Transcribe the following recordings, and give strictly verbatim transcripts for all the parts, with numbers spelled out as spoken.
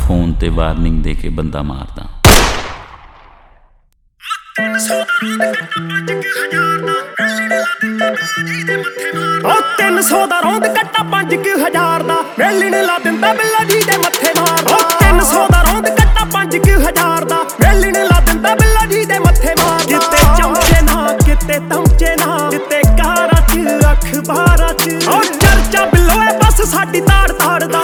Phone ਤੇ warning ਦੇ ਕੇ ਬੰਦਾ ਮਾਰਦਾ। ਤਿੰਨ ਸੌ ਦਾ ਰੌਂਦ ਕੱਟਾ ਪੰਜ ਕੁ ਹਜ਼ਾਰ ਦਾ ਵੇਲਣ ਲਾ ਦਿੰਦਾ ਬਿੱਲਾ ਜੀ ਦੇ ਮੱਥੇ ਮਾਰਦਾ। ਤਿੰਨ ਸੌ ਦਾ ਰੌਂਦ ਕੱਟਾ ਪੰਜ ਕੁ ਹਜ਼ਾਰ ਦਾ ਵੇਲਣ ਲਾ ਦਿੰਦਾ ਬਿੱਲਾ ਜੀ ਦੇ ਮੱਥੇ ਮਾਰਦਾ। ਕਿਤੇ ਚਮਚੇ ਨਾ ਕਿਤੇ ਤਮਚੇ ਨਾ ਕਿਤੇ ਕਾਰਾਂ ਚ ਅਖਬਾਰਾਂ ਚ ਉਹ ਚਰਚਾ ਬਿੱਲੋਏ ਬਸ ਸਾਡੀ ਤਾੜ ਤਾੜਦਾ।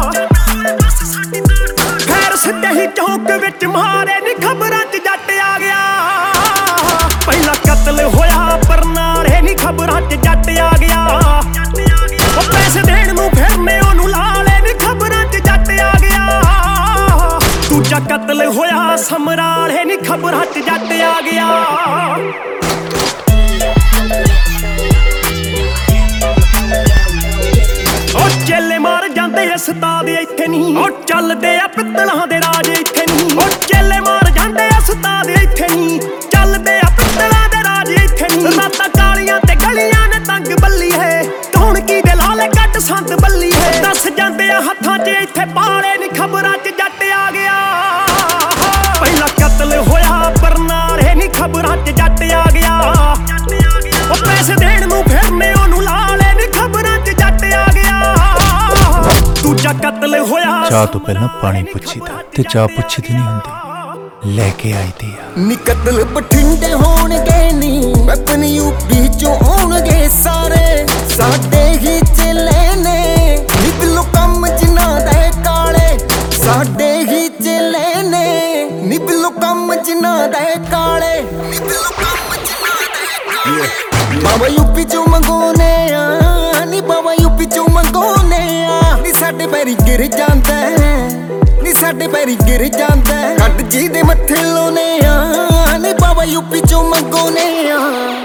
ਖੈਰ ਸਿੱਧੇ ਹੀ ਚੌਂਕ ਵਿੱਚ ਮਾਰੇ ਨੀ ਖਬਰਾਂ ਚ ਜੱਟ ਆ ਗਿਆ। ਪਹਿਲਾ ਕਤਲ ਹੋਇਆ ਬਰਨਾਲੇ ਨੀ ਖਬਰਾਂ ਚ ਜੱਟ ਆ ਗਿਆ। ਉਹ ਪੈਸੇ ਦੇਣ ਨੂੰ ਫਿਰਨੇ ਉਹਨੂੰ ਲਾਲੇ ਨੀ ਖਬਰਾਂ ਚ ਜੱਟ ਆ ਗਿਆ। ਦੂਜਾ ਕਤਲ ਹੋਇਆ ਸਮਰਾਲੇ ਨੀ ਖਬਰਾਂ ਚ ਜੱਟ ਆ ਗਿਆ। ਉਹ ਚੇਲੇ ਮਾਰ ਜਾਂਦੇ ਉਸਤਾਦ ਇੱਥੇ ਨਹੀਂ ਉਹ ਚੱਲਦੇ ਆ ਪਿੱਤਲਾਂ ਦੇ ਰਾਜ ਇੱਥੇ ਨਹੀਂ। ਉਹ ਚੇਲੇ ਮਾਰ ਜਾਂਦੇ ਉਸਤਾਦ ਇੱਥੇ ਨਹੀਂ ਚੱਲਦੇ ਆ ਪਿੱਤਲਾਂ ਦੇ ਰਾਜ ਇੱਥੇ ਨਹੀਂ। ਰਾਤਾਂ ਕਾਲੀਆਂ ਤੇ ਗਲੀਆਂ ਨੇ ਤੰਗ ਬੱਲੀ ਹੈ ਕੌਣ ਕੀ ਦੇ ਲਾਲੇ ਕੱਟ ਸੰਤ ਬੱਲੀ ਹੈ। ਦੱਸ ਜਾਂਦੇ ਆ ਹੱਥਾਂ 'ਚ ਇੱਥੇ ਪਾਲੇ ਨੀ ਖਬਰਾਂ 'ਚ ਜੱਟ ਆ ਗਿਆ। ਪਹਿਲਾ ਕਤਲ ਹੋਇਆ ਬਰਨਾਲੇ ਨੀ ਖਬਰਾਂ 'ਚ ਜੱਟ ਆ ਗਿਆ। ਉਹ ਪੈਸੇ ਦੇਣ ਨੂੰ ਫਿਰਨੇ ਉਹਨੂੰ ਲਾਲੇ ਨੀ ਖਬਰਾਂ 'ਚ ਜੱਟ ਆ ਗਿਆ। ਦੂਜਾ ਕਤਲ ਹੋਇਆ ਚਾਹ ਤੋਂ ਪਹਿਲਾਂ ਪਾਣੀ ਪੁੱਛੀਦਾ ਤੇ ਚਾਹ ਪੁੱਛੀਦੀ ਨਹੀਂ ਹੁੰਦੀ ਲੈ ਕੇ ਆਈਦੀ ਆ। ਨੀ ਕਤਲ ਬਠਿੰਡੇ ਹੋਣਗੇ ਨੀ ਵੈਪਨ ਯੂਪੀ ਚੋਂ ਆਉਣਗੇ ਸਾਰੇ ਸਾਡੇ ਹੀ ਚੇਲੇ ਨੇ। ਨੀ ਬਿੱਲੋ ਕੰਮ ਜਿਨ੍ਹਾਂ ਦੇ ਕਾਲੇ ਸਾਡੇ ਹੀ ਚੇਲੇ ਨੇ। ਨੀ ਬਿੱਲੋ ਕੰਮ ਜਿਨ੍ਹਾਂ ਦੇ ਕਾਲੇ ਨੀ ਬਿੱਲੋ ਕੰਮ ਜਿਨ੍ਹਾਂ ਦੇ ਕਾਲੇ। ਬਾਬਾ ਯੂਪੀ ਚੋਂ ਮੰਗੋਨੇ ਆ ਨੀ ਬਾਬਾ ਯੂਪੀ ਚੋਂ ਮੰਗੋਨੇ ਆ। ਨੀ ਸਾਡੇ ਪੈਰੀ ਗਿਰ ਜਾਂਦਾ ਨੀ ਸਾਡੇ ਪੈਰੀ ਗਿਰ ਜਾਂਦਾ। ਕੱਟ ਜੀ ਦੇ ਮੱਥੇ ਲਾਉਨੇ ਆ ਨੀ ਬਾਬਾ ਯੂਪੀ ਚੋਂ ਮੰਗੋਨੇ ਆ।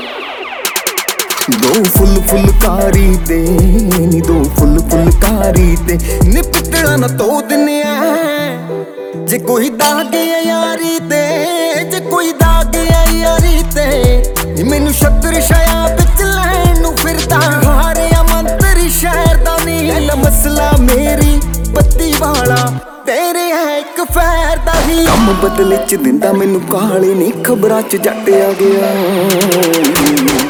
ਦੋ ਫੁੱਲ ਫੁੱਲਕਾਰੀ ਦੇ ਨੀ ਦੋ ਫੁੱਲ ਫੁੱਲਕਾਰੀ ਦੇ ਨੀ ਪਿੱਤਲਾ ਨਾ ਧੋ ਦਿੰਨੇ ਆ। ਜੇ ਕੋਈ ਦਾਗ ਆ ਯਾਰੀ ਤੇ ਜੇ ਕੋਈ ਦਾਗ ਆ ਯਾਰੀ ਤੇ ਨੀ ਮੈਨੂੰ ਛੱਤਰ ਛਾਇਆ ਵਿੱਚ ਲੈਣ ਨੂੰ ਫਿਰਦਾ। ਹਾਰਿਆ ਮੰਤਰੀ ਸ਼ਹਿਰ ਦਾ ਨੀ ਮਸਲਾ ਮੇਰੀ ਬੱਤੀ ਵਾਲਾ ਤੇਰੇ ਹੈ ਇੱਕ ਫੈਰ ਦਾ ਹੀ ਕੰਮ ਬਦਲੇ ਚ ਦਿੰਦਾ ਮੈਨੂੰ ਕਾਲੇ ਨੀ ਖਬਰਾਂ ਚ ਜੱਟ ਆ ਗਿਆ।